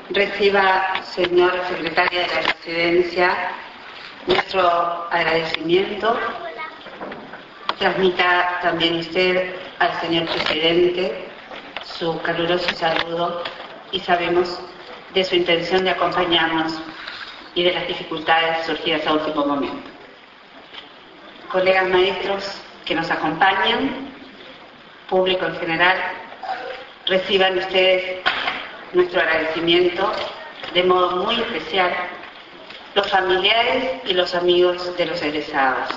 Reciba, señor secretario de la Presidencia, nuestro agradecimiento. Transmita también usted al señor presidente su caluroso saludo y sabemos de su intención de acompañarnos y de las dificultades surgidas a último momento. Colegas maestros que nos acompañan, público en general, reciban ustedes nuestro agradecimiento de modo muy especial los familiares y los amigos de los egresados.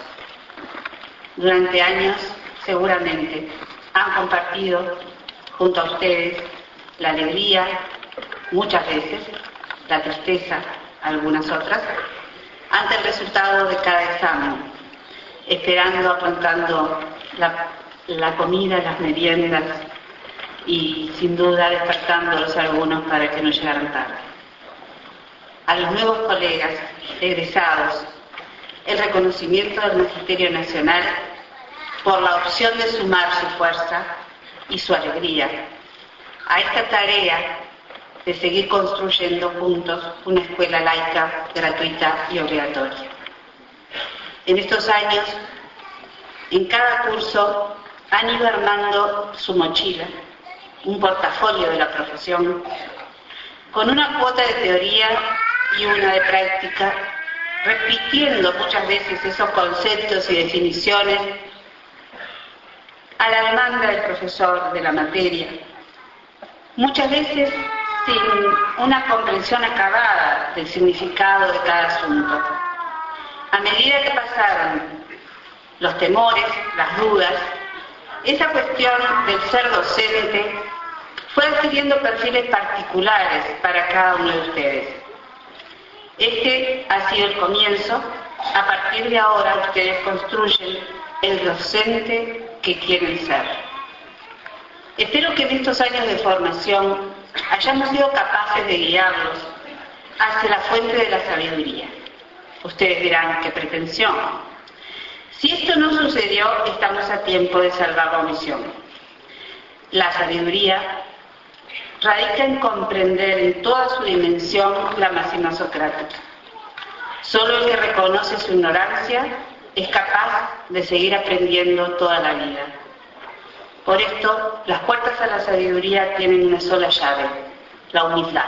Durante años, seguramente, han compartido junto a ustedes la alegría, muchas veces, la tristeza, algunas otras, ante el resultado de cada examen, esperando, apuntando la comida, las meriendas y, sin duda, despertándolos algunos para que no llegaran tarde. A los nuevos colegas egresados, el reconocimiento del Magisterio Nacional por la opción de sumar su fuerza y su alegría a esta tarea de seguir construyendo juntos una escuela laica, gratuita y obligatoria. En estos años, en cada curso, han ido armando su mochila, un portafolio de la profesión, con una cuota de teoría y una de práctica, repitiendo muchas veces esos conceptos y definiciones a la demanda del profesor de la materia, muchas veces sin una comprensión acabada del significado de cada asunto. A medida que pasaron los temores, las dudas, esa cuestión del ser docente fue adquiriendo perfiles particulares para cada uno de ustedes. Este ha sido el comienzo. A partir de ahora ustedes construyen el docente que quieren ser. Espero que en estos años de formación hayamos sido capaces de guiarlos hacia la fuente de la sabiduría. Ustedes dirán, qué pretensión. Si esto no sucedió, estamos a tiempo de salvar la omisión. La sabiduría radica en comprender en toda su dimensión la máxima socrática. Solo el que reconoce su ignorancia es capaz de seguir aprendiendo toda la vida. Por esto, las puertas a la sabiduría tienen una sola llave, la humildad.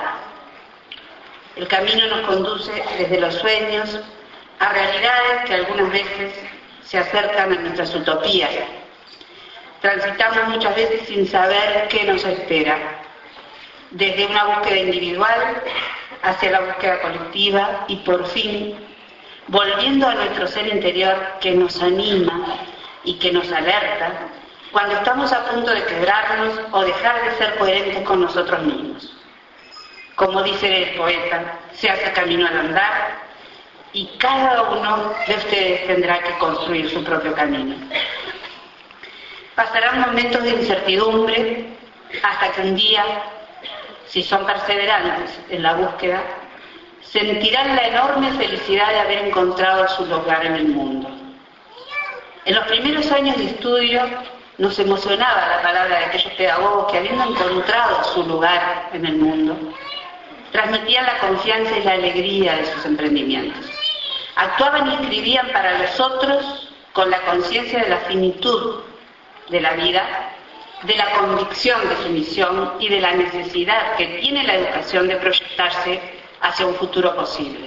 El camino nos conduce desde los sueños a realidades que algunas veces se acercan a nuestras utopías. Transitamos muchas veces sin saber qué nos espera, desde una búsqueda individual hacia la búsqueda colectiva y por fin volviendo a nuestro ser interior que nos anima y que nos alerta cuando estamos a punto de quebrarnos o dejar de ser coherentes con nosotros mismos. Como dice el poeta, se hace camino al andar y cada uno de ustedes tendrá que construir su propio camino. Pasarán momentos de incertidumbre hasta que un día, si son perseverantes en la búsqueda, sentirán la enorme felicidad de haber encontrado su lugar en el mundo. En los primeros años de estudio nos emocionaba la palabra de aquellos pedagogos que, habiendo encontrado su lugar en el mundo, transmitían la confianza y la alegría de sus emprendimientos. Actuaban y escribían para los otros con la conciencia de la finitud de la vida, de la convicción de su misión y de la necesidad que tiene la educación de proyectarse hacia un futuro posible.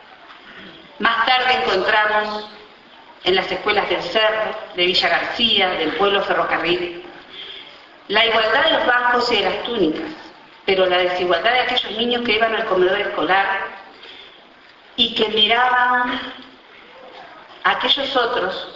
Más tarde encontramos en las escuelas del Cerro, de Villa García, del pueblo Ferrocarril, la igualdad de los bancos y de las túnicas, pero la desigualdad de aquellos niños que iban al comedor escolar y que miraban a aquellos otros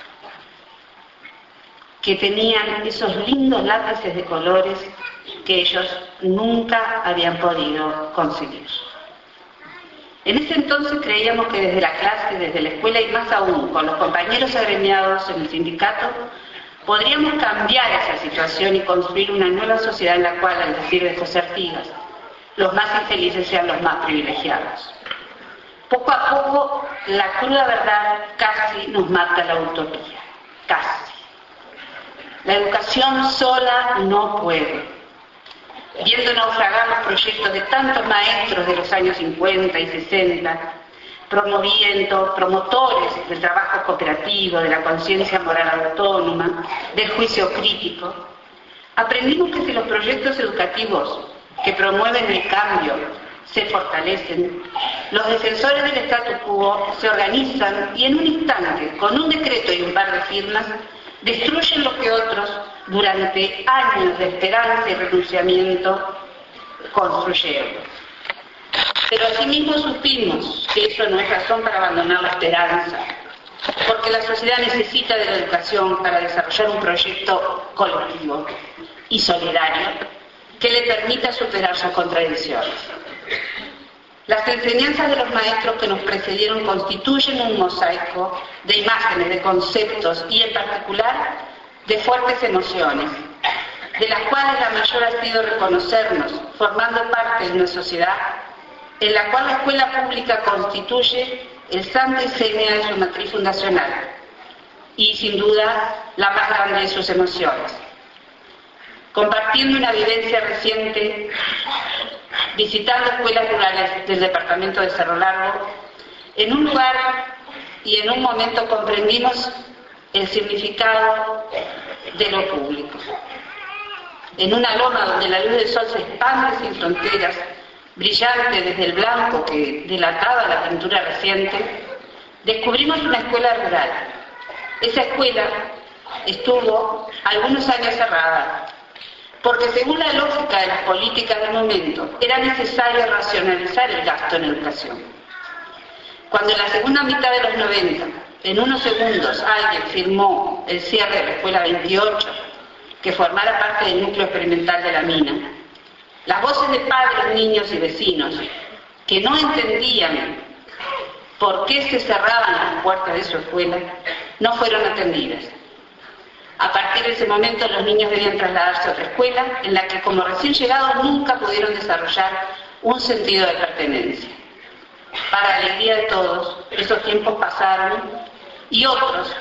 que tenían esos lindos lápices de colores que ellos nunca habían podido conseguir. En ese entonces creíamos que desde la clase, desde la escuela y más aún con los compañeros agremiados en el sindicato, podríamos cambiar esa situación y construir una nueva sociedad en la cual, al decir de José Artigas, los más infelices sean los más privilegiados. Poco a poco, la cruda verdad casi nos mata la utopía, casi. La educación sola no puede. viendo naufragar los proyectos de tantos maestros de los años 50 y 60, promotores del trabajo cooperativo, de la conciencia moral autónoma, del juicio crítico, aprendimos que si los proyectos educativos que promueven el cambio se fortalecen, los defensores del statu quo se organizan y en un instante, con un decreto y un par de firmas, destruyen lo que otros, durante años de esperanza y renunciamiento, construyeron. Pero asimismo supimos que eso no es razón para abandonar la esperanza, porque la sociedad necesita de la educación para desarrollar un proyecto colectivo y solidario que le permita superar sus contradicciones. Las enseñanzas de los maestros que nos precedieron constituyen un mosaico de imágenes, de conceptos y en particular de fuertes emociones, de las cuales la mayor ha sido reconocernos formando parte de una sociedad en la cual la escuela pública constituye el santo y seña de su matriz fundacional y sin duda la más grande de sus emociones. Compartiendo una vivencia reciente, visitando escuelas rurales del departamento de Cerro Largo, en un lugar y en un momento comprendimos el significado de lo público. En una loma donde la luz del sol se expande sin fronteras, brillante desde el blanco que delataba la pintura reciente, descubrimos una escuela rural. Esa escuela estuvo algunos años cerrada, porque según la lógica de las políticas del momento, era necesario racionalizar el gasto en educación. Cuando en la segunda mitad de los 90, en unos segundos, alguien firmó el cierre de la Escuela 28, que formara parte del núcleo experimental de la mina, las voces de padres, niños y vecinos que no entendían por qué se cerraban las puertas de su escuela no fueron atendidas. A partir de ese momento los niños debían trasladarse a otra escuela en la que como recién llegados nunca pudieron desarrollar un sentido de pertenencia. Para alegría de todos, esos tiempos pasaron y otros,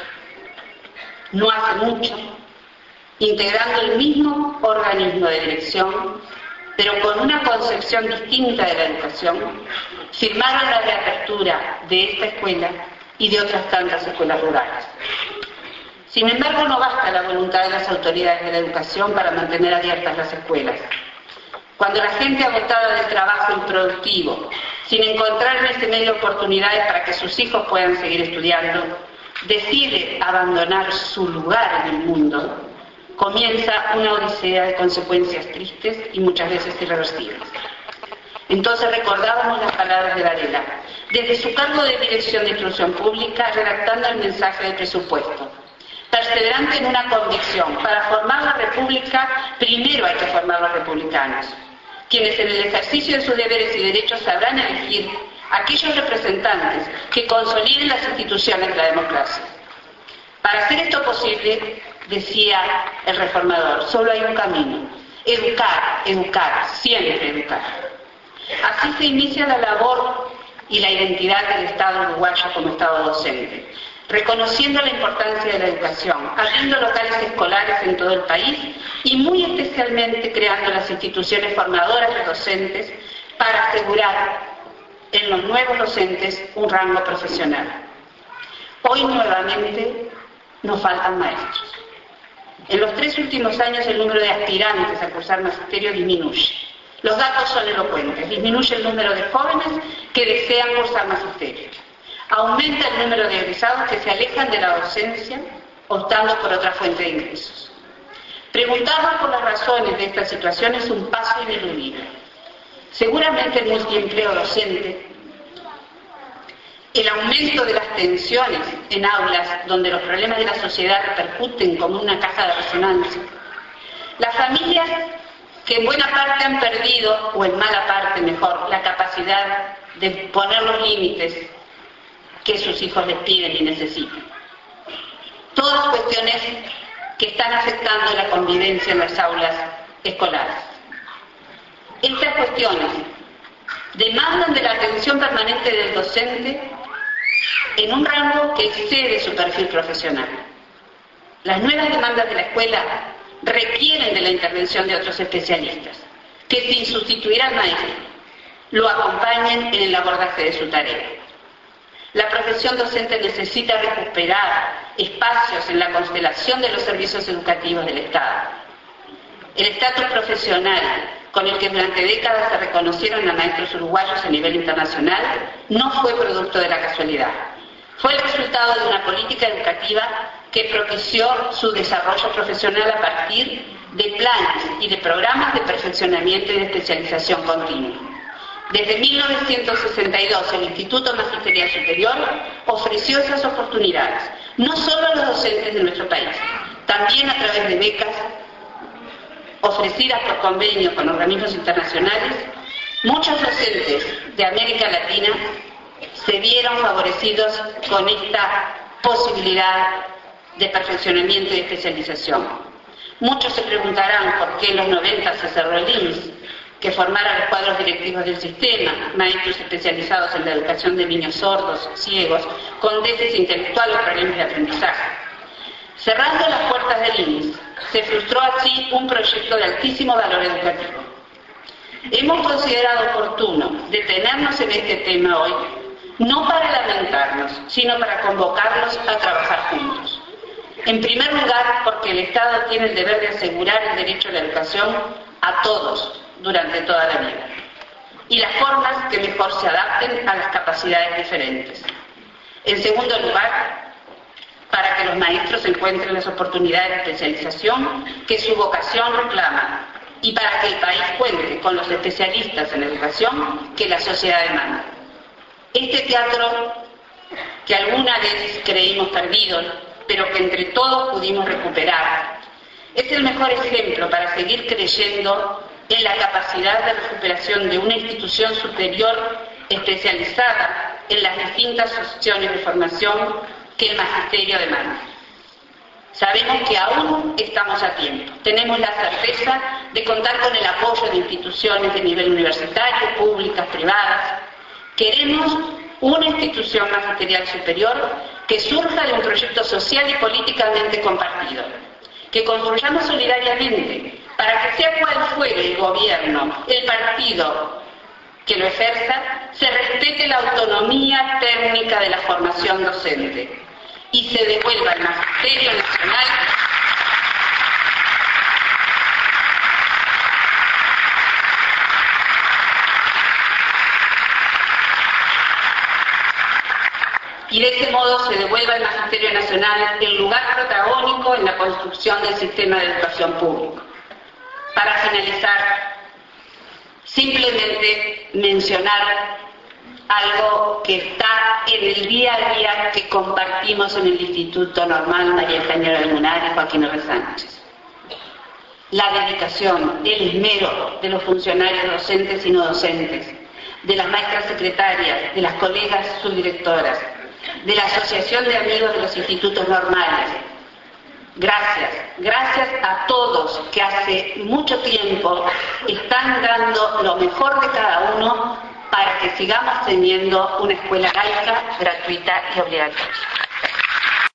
no hace mucho, integrando el mismo organismo de dirección, pero con una concepción distinta de la educación, firmaron la reapertura de esta escuela y de otras tantas escuelas rurales. Sin embargo, no basta la voluntad de las autoridades de la educación para mantener abiertas las escuelas. Cuando la gente agotada del trabajo improductivo, sin encontrar en ese medio oportunidades para que sus hijos puedan seguir estudiando, decide abandonar su lugar en el mundo, comienza una odisea de consecuencias tristes y muchas veces irreversibles. Entonces recordábamos las palabras de Varela, desde su cargo de Dirección de Instrucción Pública, redactando el mensaje de presupuesto. Perseverante en una convicción, para formar la República, primero hay que formar los republicanos, quienes en el ejercicio de sus deberes y derechos sabrán elegir aquellos representantes que consoliden las instituciones de la democracia. Para hacer esto posible, decía el reformador, solo hay un camino: educar, educar, siempre educar. Así se inicia la labor y la identidad del Estado uruguayo como Estado docente, reconociendo la importancia de la educación, abriendo locales escolares en todo el país y muy especialmente creando las instituciones formadoras de docentes para asegurar en los nuevos docentes un rango profesional. Hoy nuevamente nos faltan maestros. En los 3 últimos años el número de aspirantes a cursar magisterio disminuye. Los datos son elocuentes. Disminuye el número de jóvenes que desean cursar magisterio. Aumenta el número de egresados que se alejan de la docencia optando por otra fuente de ingresos. Preguntarnos por las razones de esta situación es un paso ineludible. Seguramente el multiempleo docente, el aumento de las tensiones en aulas donde los problemas de la sociedad repercuten como una caja de resonancia, las familias que en buena parte han perdido, o en mala parte mejor, la capacidad de poner los límites que sus hijos les piden y necesitan. Todas cuestiones que están afectando la convivencia en las aulas escolares. Estas cuestiones demandan de la atención permanente del docente en un rango que excede su perfil profesional. Las nuevas demandas de la escuela requieren de la intervención de otros especialistas, que sin sustituir al maestro, lo acompañen en el abordaje de su tarea. La profesión docente necesita recuperar espacios en la constelación de los servicios educativos del Estado. El estatus profesional con el que durante décadas se reconocieron a maestros uruguayos a nivel internacional no fue producto de la casualidad. Fue el resultado de una política educativa que propició su desarrollo profesional a partir de planes y de programas de perfeccionamiento y de especialización continua. Desde 1962, el Instituto Magisterial Superior ofreció esas oportunidades, no solo a los docentes de nuestro país, también a través de becas ofrecidas por convenio con organismos internacionales. Muchos docentes de América Latina se vieron favorecidos con esta posibilidad de perfeccionamiento y especialización. Muchos se preguntarán por qué en los 90 se cerró el IMSS, que formara los cuadros directivos del sistema, maestros especializados en la educación de niños sordos, ciegos, con déficit intelectual o problemas de aprendizaje. Cerrando las puertas del IMSS, se frustró así un proyecto de altísimo valor educativo. Hemos considerado oportuno detenernos en este tema hoy, no para lamentarnos, sino para convocarlos a trabajar juntos. En primer lugar, porque el Estado tiene el deber de asegurar el derecho a la educación a todos durante toda la vida, y las formas que mejor se adapten a las capacidades diferentes. En segundo lugar, para que los maestros encuentren las oportunidades de especialización que su vocación reclama, y para que el país cuente con los especialistas en educación que la sociedad demanda. Este teatro que alguna vez creímos perdido, pero que entre todos pudimos recuperar, es el mejor ejemplo para seguir creyendo en la capacidad de recuperación de una institución superior especializada en las distintas opciones de formación que el magisterio demanda. Sabemos que aún estamos a tiempo. Tenemos la certeza de contar con el apoyo de instituciones de nivel universitario, públicas, privadas. Queremos una institución magisterial superior que surja de un proyecto social y políticamente compartido, que construyamos solidariamente para que sea cual fuere el gobierno, el partido que lo ejerza, se respete la autonomía técnica de la formación docente y se devuelva al Magisterio Nacional y de ese modo se devuelva al Magisterio Nacional el lugar protagónico en la construcción del sistema de educación público. Para finalizar, simplemente mencionar algo que está en el día a día que compartimos en el Instituto Normal María Eugenia Belmunari y Joaquín R. Sánchez. La dedicación, el esmero de los funcionarios docentes y no docentes, de las maestras secretarias, de las colegas subdirectoras, de la Asociación de Amigos de los Institutos Normales. Gracias a todos que hace mucho tiempo están dando lo mejor de cada uno para que sigamos teniendo una escuela laica, gratuita y obligatoria.